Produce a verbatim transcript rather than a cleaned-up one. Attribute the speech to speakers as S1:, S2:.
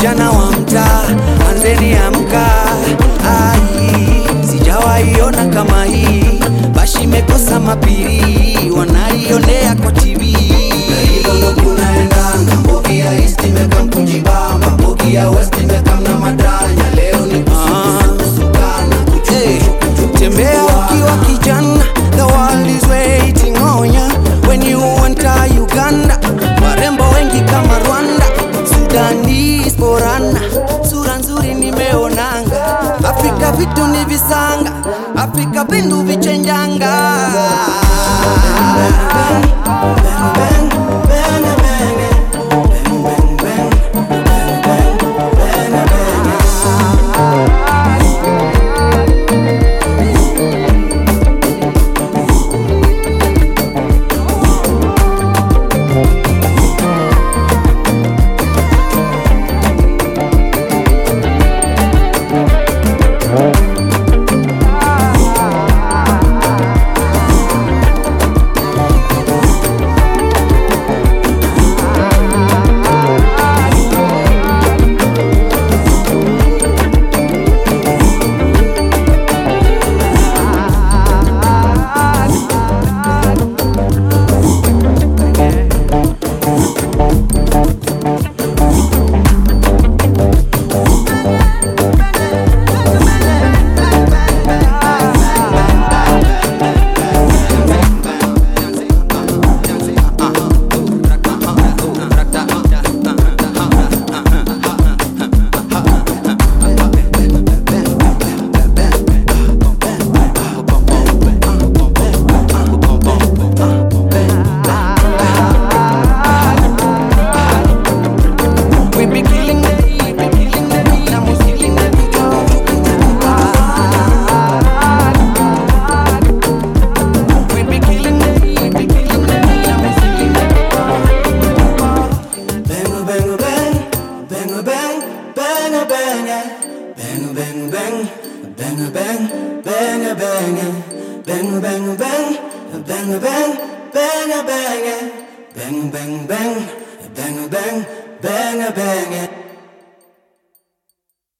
S1: vijana wa mtaa, anzeni amka. Ai, sijawahi ona kama hii. Bashi imekosa mapiri, wanaionea kwa T V. Hivyo ndo kunaendanga. Mbogi ya East imekam kujibamba, Mbogi ya West imekam na madranya. Leo ni kusukana, hey. Tembea ukiwa kijana, the world is waiting on ya. When you enter Uganda, warembo wengi kama Rwanda, Sudanese borana, sura nzuri nimeonanga. Afrika vitu ni visanga, Afrika bindu vichenjanga. Bang bang bang bang bang bang bang bang bang bang bang bang bang bang bang bang bang bang